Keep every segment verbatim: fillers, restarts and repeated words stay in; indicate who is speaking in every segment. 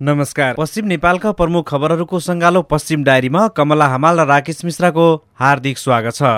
Speaker 1: नमस्कार। पश्चिम नेपालका प्रमुख खबरहरूको सङ्गालो पश्चिम डायरीमा कमला हमाल र राकेश मिश्राको हार्दिक स्वागत छ।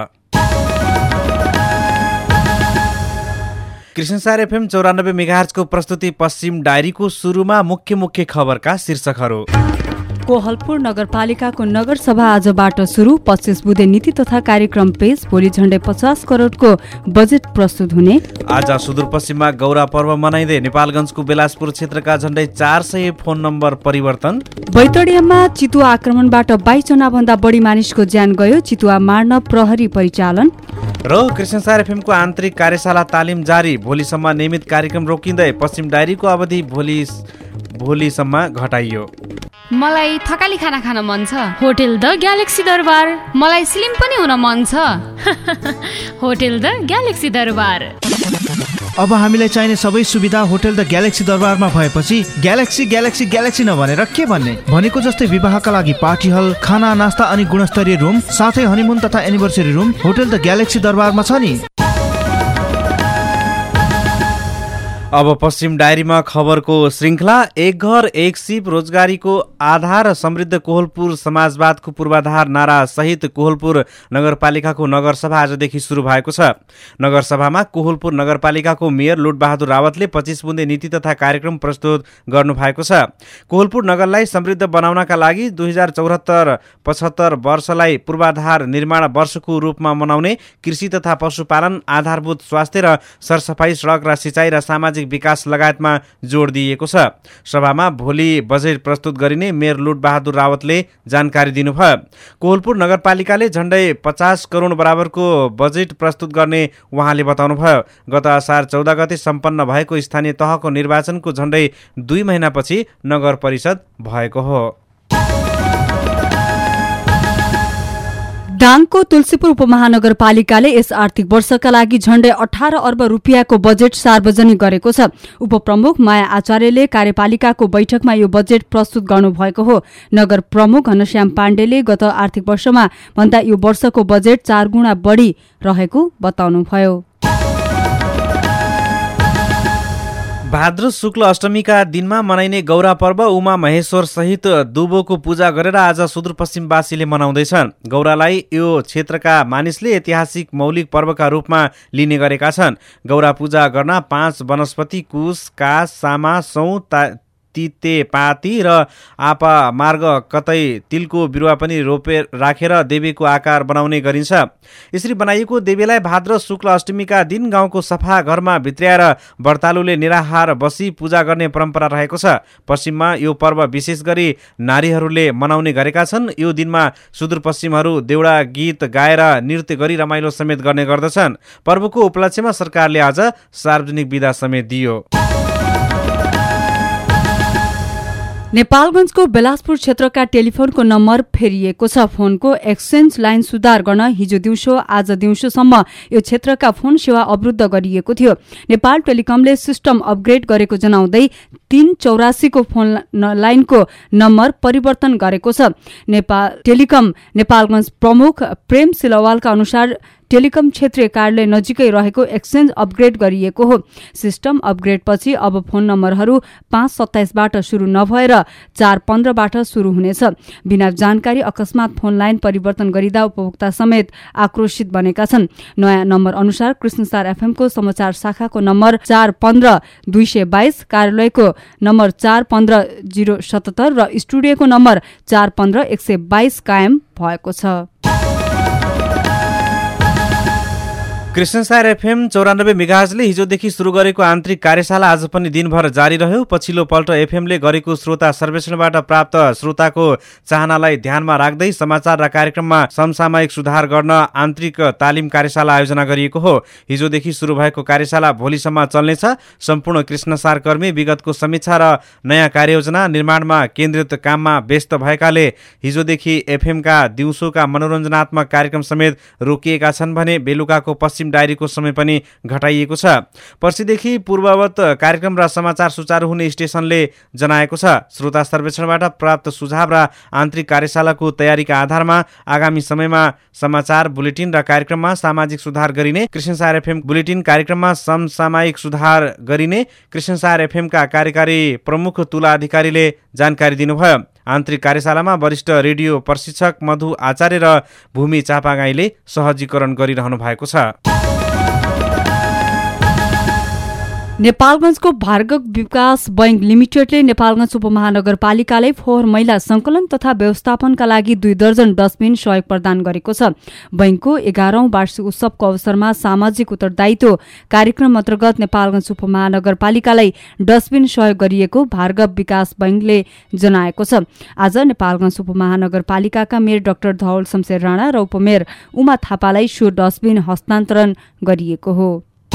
Speaker 1: कृष्णसार एफएम चौरानब्बे मेगाहर्जको प्रस्तुति पश्चिम डायरीको सुरुमा मुख्य मुख्य खबरका शीर्षकहरू।
Speaker 2: कोहलपुर नगरपालिकाको नगरसभा आजबाट सुरु। पच्चीस बुधे नीति तथा कार्यक्रम पेश। भोलि झण्डै पचास करोडको बजेट प्रस्तुत हुने।
Speaker 1: आज सुदूरपश्चिममा गौरा पर्व मनाइँदै नेपालगञ्जको बेलासपुर क्षेत्रका झण्डै चार सय फोन नम्बर परिवर्तन।
Speaker 2: बैतडियामा चितुवा आक्रमणबाट बाइस जना भन्दा बढी मानिसको ज्यान गयो। चितुवा मार्न प्रहरी परिचालन।
Speaker 1: र कृष्णसार एफएमको आन्तरिक कार्यशाला तालिम जारी। भोलिसम्म नियमित कार्यक्रम रोकिँदै पश्चिम डायरीको अवधि भोलि भोलिसम्म घटाइयो।
Speaker 3: मलाई थकाली खाना खान मन छ। होटल द ग्यालेक्सी दरबार। मलाई स्लिम पनि हुन मन छ। होटल द ग्यालेक्सी दरबार।
Speaker 4: अब हामीलाई चाहिने सबै सुविधा होटल द ग्यालेक्सी दरबारमा भएपछि ग्यालेक्सी ग्यालेक्सी ग्यालेक्सी नभनेर के भन्ने। भनेको जस्तै विवाहका लागि पार्टी हल, खाना नास्ता अनि गुणस्तरीय रुम, साथै हनीमुन तथा anniversary room hotel the galaxy दरबारमा छ नि।
Speaker 1: अब पश्चिम डायरीमा खबरको श्रृङ्खला। एक घर एक सिप रोजगारीको आधार समृद्ध कोहलपुर समाजवादको पूर्वाधार नारा सहित कोहलपुर नगरपालिकाको नगरसभा आजदेखि सुरु भएको छ। नगरसभामा कोहलपुर नगरपालिकाको मेयर लुटबहादुर रावतले पच्चीस बुन्दे नीति तथा कार्यक्रम प्रस्तुत गर्नु भएको छ। कोहलपुर नगरलाई समृद्ध बनाउनका लागि दुई हजार चौहत्तर पचहत्तर वर्षलाई पूर्वाधार निर्माण वर्षको रूपमा मनाउने, कृषि तथा पशुपालन, आधारभूत स्वास्थ्य र सरसफाई, सडक र सिँचाइ र सामाजिक विकास लगायतमा जोड दिइएको छ। सभामा भोलि बजेट प्रस्तुत गरिने मेयर लुटबहादुर रावतले जानकारी दिनुभयो। कोहलपुर नगरपालिकाले झण्डै पचास करोड बराबरको बजेट प्रस्तुत गर्ने उहाँले बताउनुभयो। गत असार चौध गते सम्पन्न भएको स्थानीय तहको निर्वाचनको झण्डै दुई महिनापछि नगर परिषद भएको हो।
Speaker 2: दाङको तुलसीपुर उपमहानगरपालिकाले यस आर्थिक वर्षका लागि झण्डै अठार अर्ब रुपियाँको बजेट सार्वजनिक गरेको छ। उपप्रमुख माया आचार्यले कार्यपालिकाको बैठकमा यो बजेट प्रस्तुत गर्नुभएको हो। नगर प्रमुख घनश्याम पाण्डेले गत आर्थिक वर्षमा भन्दा यो वर्षको बजेट चार गुणा बढी रहेको बताउनुभयो।
Speaker 1: भाद्र शुक्ल अष्टमीका दिनमा मनाइने गौरा पर्व उमा महेश्वर सहित दुबोको पूजा गरेर आज सुदूरपश्चिमवासीले मनाउँदैछन्। गौरालाई यो क्षेत्रका मानिसले ऐतिहासिक मौलिक पर्वका रूपमा लिने गरेका छन्। गौरा पूजा गर्न पाँच वनस्पति कुश, कास, सामा, सौँ, तिते पाती र आपा मार्ग कतै तिलको बिरुवा पनि रोपे राखेर देवीको आकार बनाउने गरिन्छ। यसरी बनाइएको देवीलाई भाद्र शुक्ल अष्टमीका दिन गाउँको सफा घरमा भित्र्याएर व्रतालुले निराहार बसी पूजा गर्ने परम्परा रहेको छ। पश्चिममा यो पर्व विशेष गरी नारीहरूले मनाउने गरेका छन्। यो दिनमा सुदूरपश्चिमहरू देउडा गीत गाएर नृत्य गरी रमाइलो समेत गर्ने गर्दछन्। पर्वको उपलक्ष्यमा सरकारले आज सार्वजनिक बिदा समेत दियो।
Speaker 2: नेपालगञ्जको बेलासपुर क्षेत्रका टेलिफोनको नम्बर फेरिएको छ। फोनको एक्सचेन्ज लाइन सुधार गर्न हिजो दिउँसो आज दिउँसोसम्म यो क्षेत्रका फोन सेवा अवरुद्ध गरिएको थियो। नेपाल टेलिकमले सिस्टम अपग्रेड गरेको जनाउँदै तीन चौरासीको फोन लाइनको नम्बर परिवर्तन गरेको छ। नेपाल टेलिकम नेपालगञ्ज प्रमुख प्रेम सिलवालका अनुसार टेलिकम क्षेत्रीय कार्यालय नजिकै रहेको एक्सचेन्ज अपग्रेड गरिएको हो। सिस्टम अपग्रेडपछि अब फोन नम्बरहरू पाँच सत्ताइसबाट सुरु नभएर चार पन्ध्रबाट सुरु हुनेछ। बिना जानकारी अकस्मात फोन लाइन परिवर्तन गरिँदा उपभोक्ता समेत आक्रोशित बनेका छन्। नयाँ नम्बर अनुसार कृष्णसार एफएमको समाचार शाखाको नम्बर चार पन्ध्र दुई सय बाइस, कार्यालयको नम्बर चार पन्ध्र जिरो सतहत्तर र स्टुडियोको नम्बर चार पन्ध्र एक सय बाइस कायम भएको छ।
Speaker 1: कृष्णसार एफएम चौरानब्बे मेगाहर्जले हिजोदेखि सुरु गरेको आन्तरिक कार्यशाला आज पनि दिनभर जारी रह्यो। पछिल्लो पल्ट एफएमले गरेको श्रोता सर्वेक्षणबाट प्राप्त श्रोताको चाहनालाई ध्यानमा राख्दै समाचार र कार्यक्रममा समसामयिक सुधार गर्न आन्तरिक तालिम कार्यशाला आयोजना गरिएको हो। हिजोदेखि सुरु भएको कार्यशाला भोलिसम्म चल्नेछ। सम्पूर्ण कृष्णसार कर्मी विगतको समीक्षा र नयाँ कार्ययोजना निर्माणमा केन्द्रित काममा व्यस्त भएकाले हिजोदेखि एफएमका दिउँसोका मनोरञ्जनात्मक कार्यक्रम समेत रोकिएका छन् भने बेलुकाको पश्चिम पश्चिम डायरीको समय पनि घटाइएको छ। पर्सिदेखि पूर्ववत कार्यक्रम र समाचार सुचारू हुने स्टेशनले जनाएको छ। श्रोता सर्वेक्षणबाट प्राप्त सुझाव र आन्तरिक कार्यशालाको तयारीका आधारमा आगामी समयमा समाचार बुलेटिन र कार्यक्रममा सामाजिक सुधार गरिने, कृष्णसार एफएम बुलेटिन कार्यक्रममा समसामयिक सुधार गरिने कृष्णसार एफएमका कार्यकारी प्रमुख तुला अधिकारीले जानकारी दिनुभयो। आन्तरिक कार्यशालामा वरिष्ठ रेडियो प्रशिक्षक मधु आचार्य र भूमि चापागाईले सहजीकरण गरिरहनु भएको छ।
Speaker 2: नेपालगञ्जको भार्गव विकास बैंक लिमिटेडले नेपालगञ्ज उपमहानगरपालिकालाई फोहोर मैला संकलन तथा व्यवस्थापनका लागि दुई दर्जन डस्टबिन सहयोग प्रदान गरेको छ। बैंकको एघारौं वार्षिक उत्सवको अवसरमा सामाजिक उत्तरदायित्व कार्यक्रम अन्तर्गत नेपालगञ्ज उपमहानगरपालिकालाई डस्टबिन सहयोग गरिएको भार्गव विकास बैंकले जनाएको छ। आज नेपालगञ्ज उपमहानगरपालिकाका मेयर डाक्टर धवल शमशेर राणा र उपमेयर उमा थापालाई सो डस्टबिन हस्तान्तरण गरिएको हो।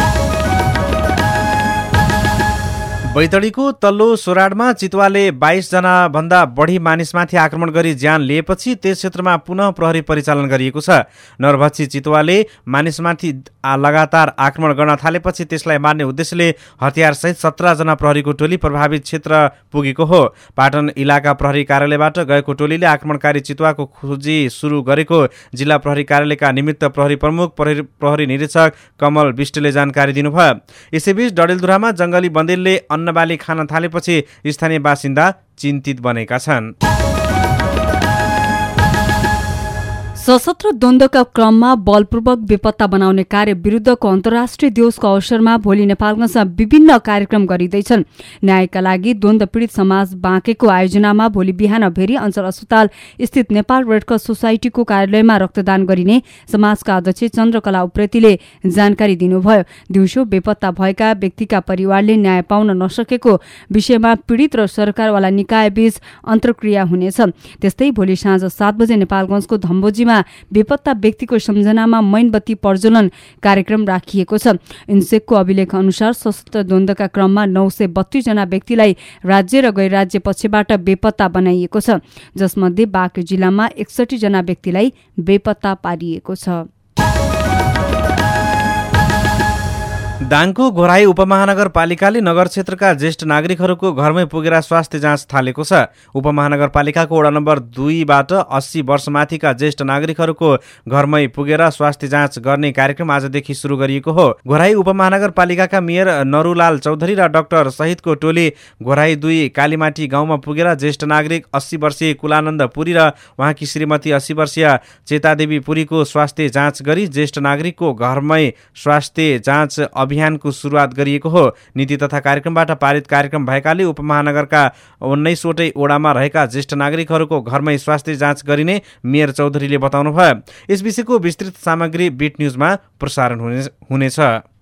Speaker 1: बैतडीको तल्लो सोराडमा चितुवाले बाइस जना भन्दा बढी मानिसमाथि आक्रमण गरी ज्यान लिएपछि त्यस क्षेत्रमा पुनः प्रहरी परिचालन गरिएको छ। नरभक्षी चितुवाले मानिसमाथि लगातार आक्रमण गर्न थालेपछि त्यसलाई मार्ने उद्देश्यले हतियारसहित सत्र जना प्रहरीको टोली प्रभावित क्षेत्र पुगेको हो। पाटन इलाका प्रहरी कार्यालयबाट गएको टोलीले आक्रमणकारी चितुवाको खोजी सुरु गरेको जिल्ला प्रहरी कार्यालयका निमित्त प्रहरी प्रमुख प्रहरी निरीक्षक कमल विष्टले जानकारी दिनुभयो। यसैबीच डडेलधुरामा जंगली बन्देलले अन्नबाली खान थालेपछि स्थानीय बासिन्दा चिन्तित बनेका छन्।
Speaker 2: सशस्त्र द्वन्द्वका क्रममा बलपूर्वक बेपत्ता बनाउने कार्य विरुद्धको अन्तर्राष्ट्रिय दिवसको अवसरमा भोलि नेपालगञ्जमा विभिन्न कार्यक्रम गरिँदैछन्। न्यायका लागि द्वन्द्व पीडित समाज बाँकेको आयोजनामा भोलि बिहान भेरी अञ्चल अस्पताल स्थित नेपाल रेडक्रस सोसाइटीको कार्यालयमा रक्तदान गरिने समाजका अध्यक्ष चन्द्रकला उप्रेतीले जानकारी दिनुभयो। दिउँसो बेपत्ता भएका व्यक्तिका परिवारले न्याय पाउन नसकेको विषयमा पीडित र सरकारवाला निकायबीच अन्तर्क्रिया हुनेछ। त्यस्तै भोलि साँझ सात बजे नेपालगञ्जको धम्बोजीमा बेपत्ता व्यक्तिको सम्झनामा मैनबत्ती प्रज्वलन कार्यक्रम राखिएको छ। इन्सेकको अभिलेख अनुसार सशस्त्र द्वन्द्वका क्रममा नौ सय बत्तीस जना व्यक्तिलाई राज्य र गैर राज्य पक्षबाट बेपत्ता बनाइएको छ, जसमध्ये बाँके जिल्लामा एकसठी जना व्यक्तिलाई बेपत्ता पारिएको छ।
Speaker 1: दाङको घोराई उपमहानगरपालिकाले नगर क्षेत्रका ज्येष्ठ नागरिकहरूको घरमै पुगेर स्वास्थ्य जाँच थालेको छ। उपमहानगरपालिकाको वडा नम्बर दुईबाट अस्सी वर्षमाथिका ज्येष्ठ नागरिकहरूको घरमै पुगेर स्वास्थ्य जाँच गर्ने कार्यक्रम आजदेखि सुरु गरिएको हो। घोराई उपमहानगरपालिकाका मेयर नरुलाल चौधरी र डाक्टर सहितको टोली घोराई दुई कालीमाटी गाउँमा पुगेर ज्येष्ठ नागरिक अस्सी वर्षीय कुलानन्द पुरी र उहाँकी श्रीमती अस्सी वर्षीय चेतादेवी पुरीको स्वास्थ्य जाँच गरी ज्येष्ठ नागरिकको घरमै स्वास्थ्य जाँच अभियानको सुरुवात गरिएको हो। नीति तथा कार्यक्रमबाट पारित कार्यक्रम भएकाले उपमहानगरका उन्नाइसवटै ओडामा रहेका ज्येष्ठ नागरिकहरूको घरमै स्वास्थ्य जाँच गरिने मेयर चौधरीले बताउनुभयो। यस विषयको विस्तृत सामग्री बिट न्युजमा प्रसारण हुनेछ।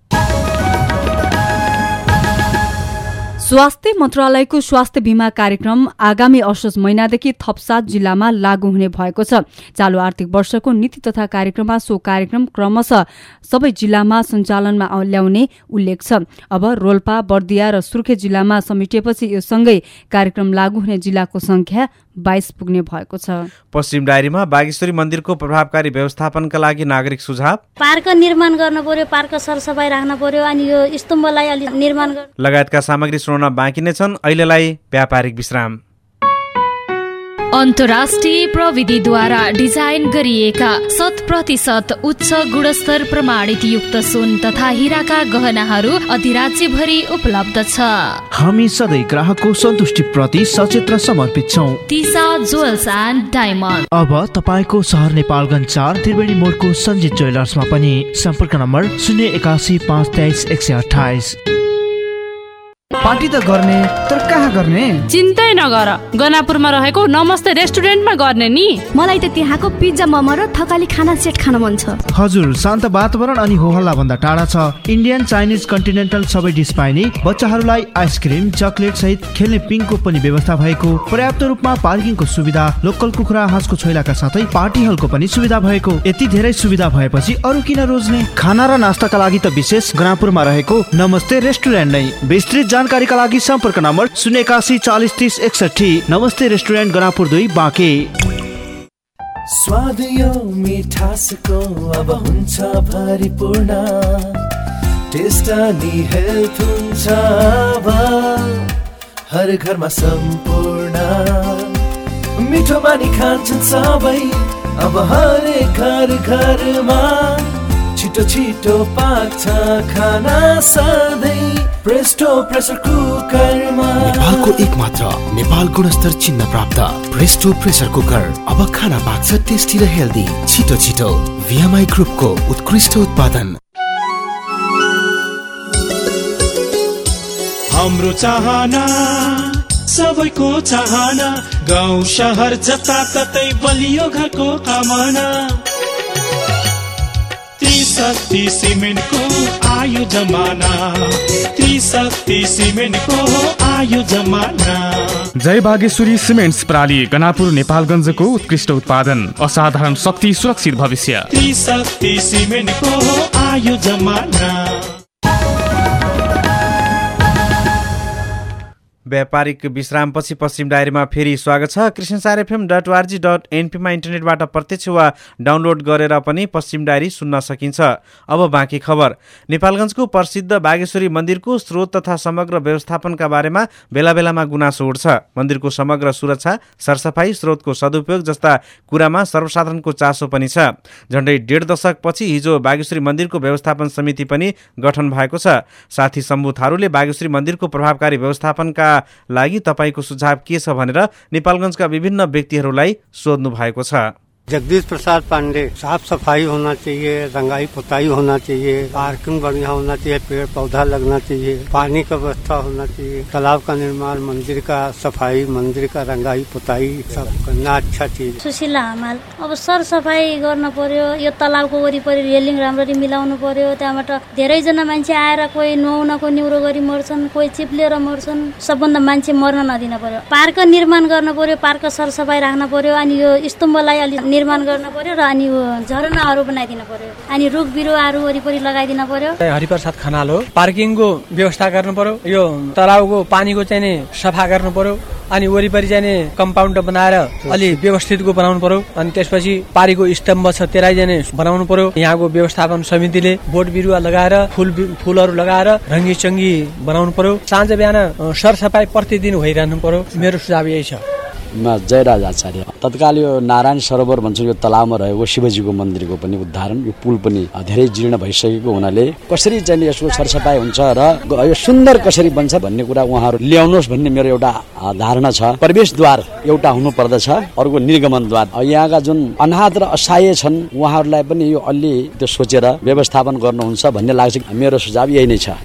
Speaker 2: स्वास्थ्य मन्त्रालयको स्वास्थ्य बीमा कार्यक्रम आगामी असोज महिनादेखि थप सात जिल्लामा लागू हुने भएको छ। चालू आर्थिक वर्षको नीति तथा कार्यक्रममा सो कार्यक्रम क्रमशः सबै जिल्लामा सञ्चालनमा ल्याउने उल्लेख छ। अब रोल्पा, बर्दिया र सुर्खेत जिल्लामा समेटिएपछि यो सँगै कार्यक्रम लागू हुने जिल्लाको संख्या बाइस पुग्ने भएको छ।
Speaker 1: पश्चिम डायरीमा बागेश्वरी मन्दिरको प्रभावकारी व्यवस्थापनका लागि नागरिक सुझाव।
Speaker 5: पार्क निर्माण गर्न पर्यो, पार्क सरसफाई राख्न पर्यो, अनि यो स्तम्भलाई अलि निर्माण गर्न
Speaker 1: लगायतका सामग्री सुनाउन बाँकी नै छन्। अहिलेलाई व्यापारिक विश्राम।
Speaker 3: अन्तर्राष्ट्रिय प्रविधिद्वारा डिजाइन गरिएका शत प्रतिशत उच्च गुणस्तर प्रमाणित युक्त सुन तथा हिराका गहनाहरू अधिराज्यभरि उपलब्ध छ।
Speaker 4: हामी सधैँ ग्राहकको सन्तुष्टि प्रति सचेत र समर्पित छौँ।
Speaker 3: तिसा ज्वेल्स एन्ड डायमन्ड।
Speaker 4: अब तपाईँको सहर नेपालगञ्ज चार त्रिवेणी मोडको सञ्जित ज्वेलर्समा पनि। सम्पर्क नम्बर शून्य एकासी पाँच तेइस एक सय अठाइस।
Speaker 6: पार्टी त गर्ने तर कहाँ गर्ने?
Speaker 7: चिन्तै नगर, गनापुरमा रहेको नमस्ते रेस्टुरेन्टमा गर्ने नि।
Speaker 5: मलाई त त्यहाँको पिज्जा मोमो र थकाली खाना सेट खान मन छ।
Speaker 4: हजुर, शान्त वातावरण अनि होहल्ला भन्दा टाढा छ। इन्डियन, चाइनिज, कन्टिनेन्टल सबै डिस पाइने, बच्चाहरूलाई आइसक्रिम, चकलेट सहित खेल्ने पिङको पनि व्यवस्था भएको, पर्याप्त रूपमा पार्किङको सुविधा, लोकल कुखुरा हाँसको छोइलाका साथै पार्टी हलको पनि सुविधा भएको। यति धेरै सुविधा भएपछि अरू किन रोज्ने? खाना र नास्ताका लागि त विशेष गनापुरमा रहेको नमस्ते रेस्टुरेन्ट नै। विस्तृत जानकारीका लागि सम्पर्क नम्बर शून्य एकासी चालिस तीस एकसठी। नमस्ते रेस्टुरेन्ट गनापुर दुई बाँके।
Speaker 8: स्वाद यो मिठासको अब हुन्छ भरिपूर्ण टेस्ट अनि हेल्थ हुन्छ अब हर घरमा सम्पूर्ण मिठो मानी खान्छन् सबै अब हरेक घर घरमा छिटो छिटो पाक्छ खाना सधैँ प्रेस्टो प्रेसर कुकरमा
Speaker 9: नेपालको एक मात्र नेपाल गुणस्तर चिन्ह प्राप्त प्रेस्टो प्रेसर कुकर अब खाना पाक्छ टेस्टी र हेल्दी छिटो छिटो भिएमआई ग्रुपको उत्कृष्ट उत्पादन।
Speaker 10: हाम्रो चाहना सबैको चाहना गाउँ शहर जताततै बलियो घरको कामना त्रिशक्ति सिमेन्टको आयु जमाना त्रिशक्ति सिमेन्टको आयु जमाना।
Speaker 11: जय बागेश्वरी सिमेन्ट्स प्राली गनापुर नेपालगञ्जको उत्कृष्ट उत्पादन असाधारण शक्ति सुरक्षित भविष्य
Speaker 10: त्रिशक्ति सिमेन्टको आयु जमाना।
Speaker 1: व्यापारिक विश्रामपछि पश्चिम डायरीमा फेरि स्वागत छ। Krishnasar FM dot ORG dot एनपीमा इन्टरनेटबाट प्रत्यक्ष वा डाउनलोड गरेर पनि पश्चिम डायरी सुन्न सकिन्छ। अब बाँकी खबर। नेपालगञ्जको प्रसिद्ध बागेश्वरी मन्दिरको स्रोत तथा समग्र व्यवस्थापनका बारेमा बेला बेलामा गुनासो उठ्छ। मन्दिरको समग्र सुरक्षा, सरसफाई, स्रोतको सदुपयोग जस्ता कुरामा सर्वसाधारणको चासो पनि छ। झण्डै डेढ दशकपछि हिजो बागेश्वरी मन्दिरको व्यवस्थापन समिति पनि गठन भएको छ। साथी शम्भु थारूले बागेश्वरी मन्दिरको प्रभावकारी व्यवस्थापनका लागि तपाईको सुझाव के छ भनेर नेपालगञ्जका विभिन्न व्यक्तिहरूलाई सोध्नु भएको छ।
Speaker 12: जगदीश प्रसाद पांडे, साफ सफाई होना चाहिए, रंगाई पुताई होना चाहिए, पार्किंग बढ़िया होना चाहिए, पेड़ पौधा लगना चाहिए, पानी का व्यवस्था होना चाहिए, तालाब का निर्माण, मंदिर का सफाई, मंदिर का रंगाई पुताई सब करना अच्छा चीज।
Speaker 5: सुशीला हमाल अब सर सफाई गर्न पर्यो, यो तालाबको वरिपरि रेलिङ राम्ररी मिलाउनु पर्यो। त्यहाँबाट धेरैजना मान्छे आएर कोही नुहाउनको निउरो गरी मर्छन्, कोही चिप्लेर मर्छन्। सबभन्दा मान्छे मर्न नदिन पर्यो। पार्क निर्माण गर्न पर्यो, पार्क सरसफाई राख्न पर्यो, अनि यो स्तम्भलाई अलि निर्माण गर्न पर्यो र अनि झरनाहरू बनाइदिन पर्यो, अनि रुख बिरुवाहरू वरिपरि लगाइदिन पर्यो।
Speaker 13: हरिप्रसाद खनाल हो। पार्किङको व्यवस्था गर्नु पर्यो, यो तलाउको पानीको चाहिँ नि सफा गर्नु पर्यो, अनि वरिपरि चाहिँ नि कम्पाउन्ड बनाएर अलि व्यवस्थितको बनाउनु पर्यो। अनि त्यसपछि पारीको स्तम्भ छ त्यसलाई चाहिँ बनाउनु पर्यो। यहाँको व्यवस्थापन समितिले बोट बिरुवा लगाएर फुल फुलहरू लगाएर रङ्गी चङ्गी बनाउनु पर्यो। साँझ बिहान सरसफाई प्रतिदिन भइरहनु पर्यो। मेरो सुझाव यही छ।
Speaker 14: म जयराज आचार्य। तत्काल यो नारायण सरोवर भन्छ यो तलावमा रहेको शिवजीको मन्दिरको पनि उद्धारण, यो पुल पनि धेरै जीर्ण भइसकेको हुनाले कसरी चाहिँ यसको सरसफाई हुन्छ र यो सुन्दर कसरी बन्छ भन्ने कुरा उहाँहरू ल्याउनुहोस् भन्ने मेरो एउटा धारणा छ। प्रवेशद्वार एउटा हुनु पर्दछ, अर्को निर्गमनद्वार। यहाँका जुन अनाथ र असहाय छन् उहाँहरूलाई पनि यो अलि त्यो सोचेर व्यवस्थापन गर्नुहुन्छ भन्ने लाग्छ। मेरो सुझाव यही नै छ।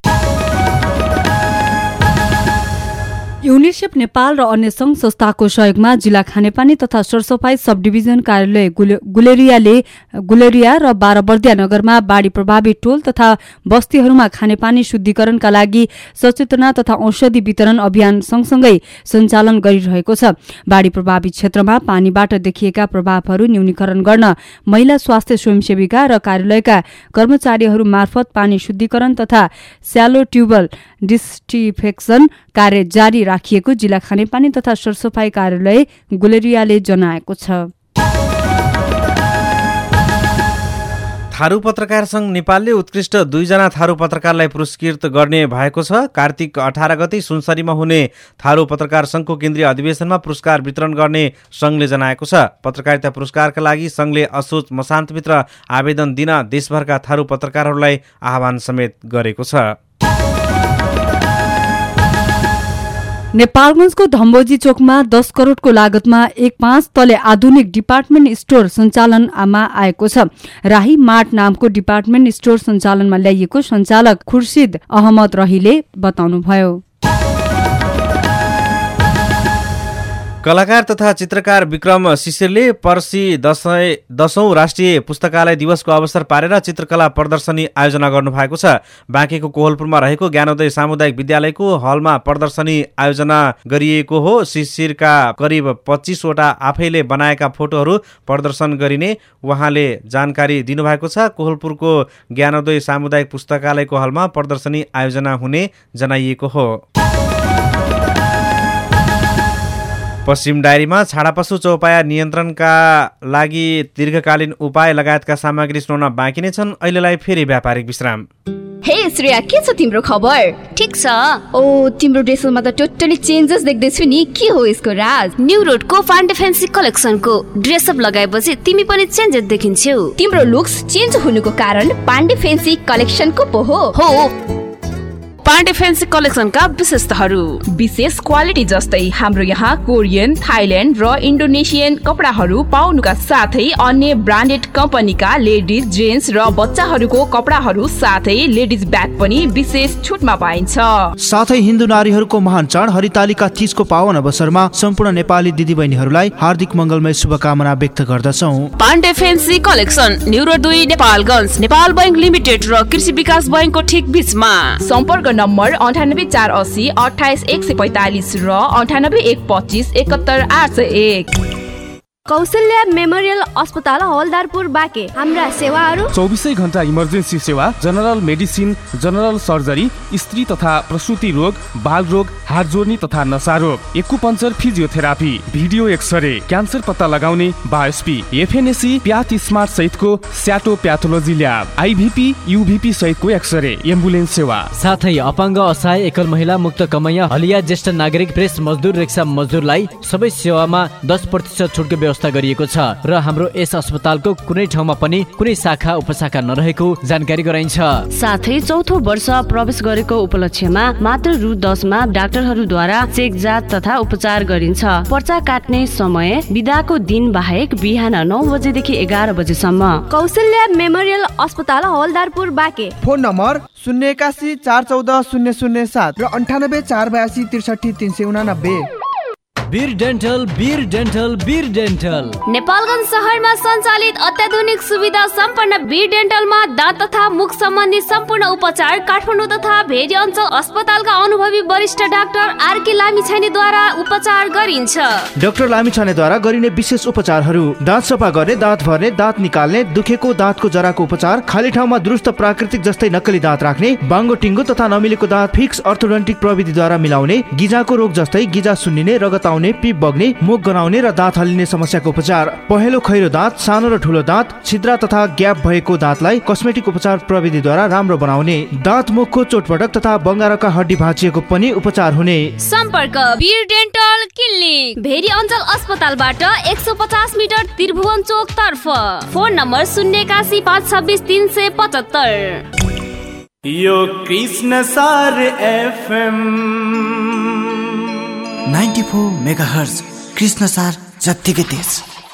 Speaker 2: युनिसेफ नेपाल र अन्य सङ्घ संस्थाको सहयोगमा जिल्ला खानेपानी तथा सरसफाई सब डिभिजन कार्यालय गुलेरियाले गुलेरिया र बाह्रबर्दिया नगरमा बाढी प्रभावित टोल तथा बस्तीहरूमा खानेपानी शुद्धिकरणका लागि सचेतना तथा औषधि वितरण अभियान सँगसँगै सञ्चालन गरिरहेको छ। बाढी प्रभावित क्षेत्रमा पानीबाट देखिएका प्रभावहरू न्यूनीकरण गर्न महिला स्वास्थ्य स्वयंसेविका र कार्यालयका कर्मचारीहरू मार्फत पानी शुद्धिकरण तथा स्यालो ट्युबल डिस्टिफेक्सन कार्य जारी राखिएको जिल्ला खानेपानी तथा सरसफाई कार्यालय गुलेरियाले जनाएको छ।
Speaker 1: थारू पत्रकार संघ नेपालले उत्कृष्ट दुईजना थारू पत्रकारलाई पुरस्कृत गर्ने भएको छ। कार्तिक अठार गते सुनसरीमा हुने थारू पत्रकार संघको केन्द्रीय अधिवेशनमा पुरस्कार वितरण गर्ने संघले जनाएको छ। पत्रकारिता पुरस्कारका लागि संघले असोज मसान्तभित्र आवेदन दिन देशभरका थारू पत्रकारहरूलाई आह्वान समेत गरेको छ।
Speaker 2: नेपालगञ्जको धम्बोजी चोकमा दस करोडको लागतमा एक पाँच तले आधुनिक डिपार्टमेन्ट स्टोर सञ्चालनमा आएको छ। राही मार्ट नामको डिपार्टमेन्ट स्टोर सञ्चालनमा ल्याइएको सञ्चालक खुर्सिद अहमद रहीले बताउनुभयो।
Speaker 1: कलाकार तथा चित्रकार विक्रम शिशिरले पर्सि दशौं राष्ट्रिय पुस्तकालय दिवसको अवसर पारेर चित्रकला प्रदर्शनी आयोजना गर्नुभएको छ। बाँकेको कोहलपुरमा रहेको ज्ञानोदय सामुदायिक विद्यालयको हलमा प्रदर्शनी आयोजना गरिएको हो। शिशिरका करिब पच्चीसवटा आफैले बनाएका फोटोहरू प्रदर्शन गरिने उहाँले जानकारी दिनुभएको छ। कोहलपुरको ज्ञानोदय सामुदायिक पुस्तकालयको हलमा प्रदर्शनी आयोजना हुने जनाइएको हो। पश्चिम डायरीमा छाडापशु चौपाया नियन्त्रणका लागि दीर्घकालीन उपाय लगायतका सामग्री सुनाउन बाँकी नै छन्। अहिलेलाई फेरि व्यापारिक विश्राम।
Speaker 15: हे श्रेया, के छ तिम्रो खबर?
Speaker 3: ठीक छ।
Speaker 15: ओ तिम्रो ड्रेसमा त टोटली चेन्जेस देख्दैछु नि, के हो यसको राज?
Speaker 3: न्यू रोडको पाण्डे फ्यान्सी कलेक्सनको ड्रेसअप लगाएपछि तिमी पनि चेन्जेस देखिन्छौ।
Speaker 15: तिम्रो लुक्स चेन्ज हुनुको कारण पाण्डे फ्यान्सी कलेक्सनको पो हो।
Speaker 3: हो पाण्डे फ्यान्सी कलेक्सनका विशेषताहरू।
Speaker 15: विशेष क्वालिटी जस्तै हाम्रो यहाँ कोरियन, थाइल्यान्ड र इन्डोनेसियन कपडाहरू पाउनुका साथै अन्य ब्रान्डेड कम्पनीका लेडिज, जेन्ट्स र बच्चाहरूको कपडाहरू साथै लेडिज ब्याग पनि विशेष छुटमा पाइन्छ।
Speaker 4: साथै हिन्दू नारीहरूको महान चाड हरितालिका तीजको पावन अवसरमा सम्पूर्ण नेपाली दिदीबहिनीहरूलाई हार्दिक मङ्गलमय शुभकामना व्यक्त गर्दछौँ।
Speaker 3: Pandey fancy collection new road दुई नेपालगञ्ज, नेपाल बैंक लिमिटेड र कृषि विकास बैंकको ठिक बीचमा।
Speaker 15: सम्पर्क नम्बर अन्ठानब्बे चार असी अठाइस एक सय पैँतालिस र अन्ठानब्बे एक पच्चिस एकहत्तर आठ सय एक।
Speaker 16: कौशल्या मेमोरियल अस्पताल हवलदारपुर बाँके। हाम्रा सेवाहरू
Speaker 11: चौबिसै घण्टा इमर्जेन्सी सेवा, जनरल मेडिसिन, जनरल सर्जरी, स्त्री तथा प्रसुति रोग, बाल रोग, हात जोड्ने तथा नसा रोग, acupuncture, physiotherapy, video x ray, cancer पत्ता लगाउने, बायोस्पी, एफएनएसी, प्याथ स्मार्ट सहितको स्याटो प्याथोलोजी ल्याब, आइभीपी, युभीपी सहितको एक्सरे, एम्बुलेन्स सेवा,
Speaker 17: साथै अपाङ्ग, असहाय, एकल महिला, मुक्त कमैया, हलिया, ज्येष्ठ नागरिक, प्रेस मजदुर, रिक्सा मजदुरलाई सबै सेवामा दस प्रतिशत छुटको व्यवस्था गरिएको छ र हाम्रो यस अस्पतालको कुनै ठाउँमा पनि कुनै शाखा उपशाखा नरहेको जानकारी गराइन्छ।
Speaker 3: साथै चौथो वर्ष प्रवेश गरेको उपलक्ष्यमा मात्र रु दसमा डाक्टरहरूद्वारा चेक जाँच तथा उपचार गरिन्छ। पर्चा काट्ने समय बिदाको दिन बाहेक बिहान नौ बजेदेखि एघार बजेसम्म।
Speaker 16: कौशल्या मेमोरियल अस्पताल हवलदारपुर बाँके।
Speaker 6: फोन नम्बर शून्य एकासी चार चौध शून्य शून्य सात र अन्ठानब्बे चार बयासी त्रिसठी तीन सय उनानब्बे।
Speaker 17: Veer dental, Veer dental, Veer dental
Speaker 3: Nepalgunj शहरमा सञ्चालित अत्याधुनिक सुविधा सम्पन्न वीर डेन्टलमा दाँत तथा मुख सम्बन्धी सम्पूर्ण उपचार काठमाडौँ तथा भेरी अञ्चल अस्पतालका अनुभवी वरिष्ठ डाक्टर आरके लामिछानेद्वारा उपचार गरिन्छ।
Speaker 4: डाक्टर लामिछानेद्वारा गरिने विशेष उपचारहरू: दाँत सफा गर्ने, दाँत भर्ने, दाँत निकाल्ने, दुखेको दाँतको जराको उपचार, खाली ठाउँमा दुरुस्त प्राकृतिक जस्तै नक्कली दाँत राख्ने, बाङ्गो टिङ्गो तथा नमिलेको दाँत फिक्स अर्थोडोन्टिक प्रविधिद्वारा मिलाउने, गिजाको रोग जस्तै गिजा सुन्निने, रगत आउने, पिप बग्ने, मुख गनाउने र दाँत हल्लिने समस्याको उपचार, पहेँलो खैरो दाँत, सानो र ठुलो दाँत, छिद्रा तथा ग्याप भएको दाँतलाई कस्मेटिक उपचार प्रविधिद्वारा राम्रो बनाउने, दाँत मुखको चोटपटक तथा बङ्गारका हड्डी भाँचिएको पनि उपचार हुने।
Speaker 3: सम्पर्क वीर डेन्टल क्लिनिक, भेरी अञ्चल अस्पतालबाट एक सौ पचास मिटर त्रिभुवन चोक तर्फ। फोन नम्बर शून्य एकासी पाँच छब्बिस तीन सय पचहत्तर।
Speaker 18: यो Krishnasar FM
Speaker 19: ninety four mega hertz, Krishnasar जत्तिकै तेज।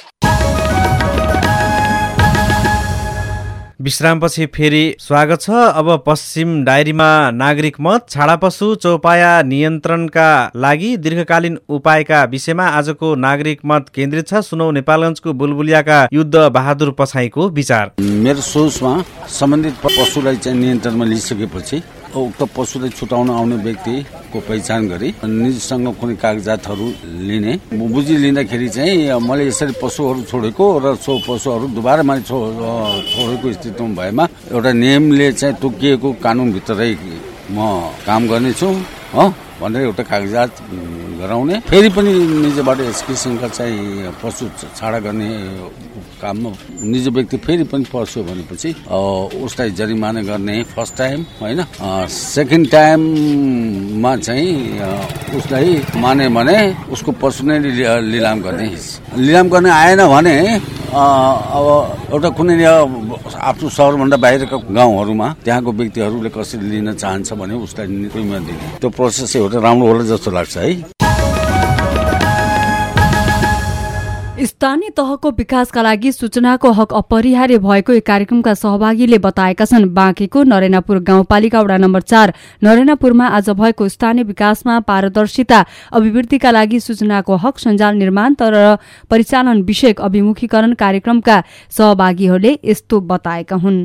Speaker 1: विश्रामपछि फेरि स्वागत छ। अब पश्चिम डायरीमा नागरिक मत, छाडापशु चौपाया नियन्त्रणका लागि दीर्घकालीन उपायका विषयमा आजको नागरिक मत केन्द्रित छ। सुनौ नेपालगञ्जको बुलबुलियाका युद्ध बहादुर पछाइको विचार।
Speaker 20: मेरो सोचमा सम्बन्धित पशुलाई चाहिँ नियन्त्रणमा लिइसकेपछि उक्त पशुलाई छुटाउन आउने व्यक्तिको पहिचान गरी निजसँग कुनै कागजातहरू लिने, बुझी लिँदाखेरि चाहिँ मैले यसरी पशुहरू छोडेको र सो पशुहरू दुबारा मैले छो छोडेको स्थितिमा भएमा एउटा नियमले चाहिँ तोकिएको कानुनभित्रै म काम गर्नेछु हो भनेर एउटा कागजात गराउने, फेरि पनि निजबाट यस किसिमका चाहिँ पशु छाडा गर्ने काममा निज व्यक्ति फेरि पनि पर्छ भनेपछि उसलाई जरिमाना गर्ने फर्स्ट टाइम होइन, सेकेन्ड टाइममा चाहिँ उसलाई माने भने उसको पशु नै लिलाम गर्ने। लिलाम गर्ने आएन भने अब एउटा कुनै आफ्नो सहरभन्दा बाहिरका गाउँहरूमा त्यहाँको व्यक्तिहरूले कसरी लिन चाहन्छ भने उसलाई प्रिमियम दिने, त्यो प्रोसेस एउटा राम्रो होला जस्तो लाग्छ है।
Speaker 2: स्थानीय तहको विकासका लागि सूचनाको हक अपरिहार्य भएको एक कार्यक्रमका सहभागीले बताएका छन्। बाँकेको नरेनापुर गाउँपालिका वडा नम्बर चार नरेनापुरमा आज भएको स्थानीय विकासमा पारदर्शिता अभिवृद्धिका लागि सूचनाको हक सञ्जाल निर्माण तर परिचालन विषयक अभिमुखीकरण कार्यक्रमका सहभागीहरूले यस्तो बताएका हुन्।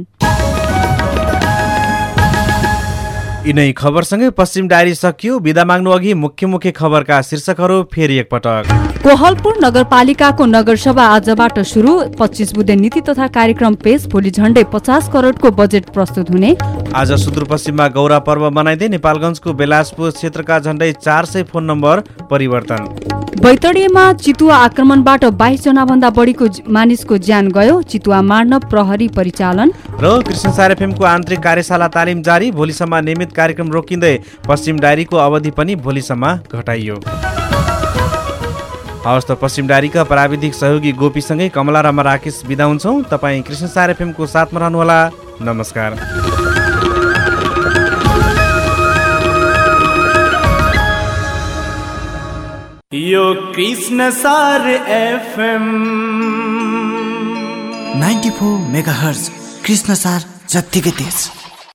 Speaker 1: यिनै खबरसँगै पश्चिम डायरी सकियो। बिदा माग्नु अघि मुख्य मुख्य खबरका शीर्षकहरू फेरि एकपटक।
Speaker 2: कोहलपुर नगरपालिकाको नगरसभा आजबाट सुरु। पच्चीस बुधे नीति तथा कार्यक्रम पेश। भोलि झण्डै पचास करोडको बजेट प्रस्तुत हुने।
Speaker 1: आज सुदूरपश्चिममा गौरा पर्व मनाइँदै नेपालगञ्जको बेलासपुर क्षेत्रका झण्डै चार सय फोन नम्बर परिवर्तन।
Speaker 2: बैतडीमा चितुवा आक्रमणबाट बाइस जना भन्दा बढीको मानिसको ज्यान गयो। चितुवा मार्न प्रहरी परिचालन।
Speaker 1: र कृष्णसार एफएमको आन्तरिक कार्यशाला तालिम जारी। भोलिसम्म नियमित कार्यक्रम रोकिँदै पश्चिम डायरीको अवधि पनि भोलिसम्म घटाइयो। हवस् त पश्चिम डायरीका प्राविधिक सहयोगी गोपीसँगै कमला र म राकेश बिदा हुन्छौँ। तपाईँ कृष्णसार एफएमको साथमा रहनुहोला। नमस्कार।
Speaker 18: यो Krishnasar FM
Speaker 19: ninety four mega hertz Krishnasar जत्तिकै तेज।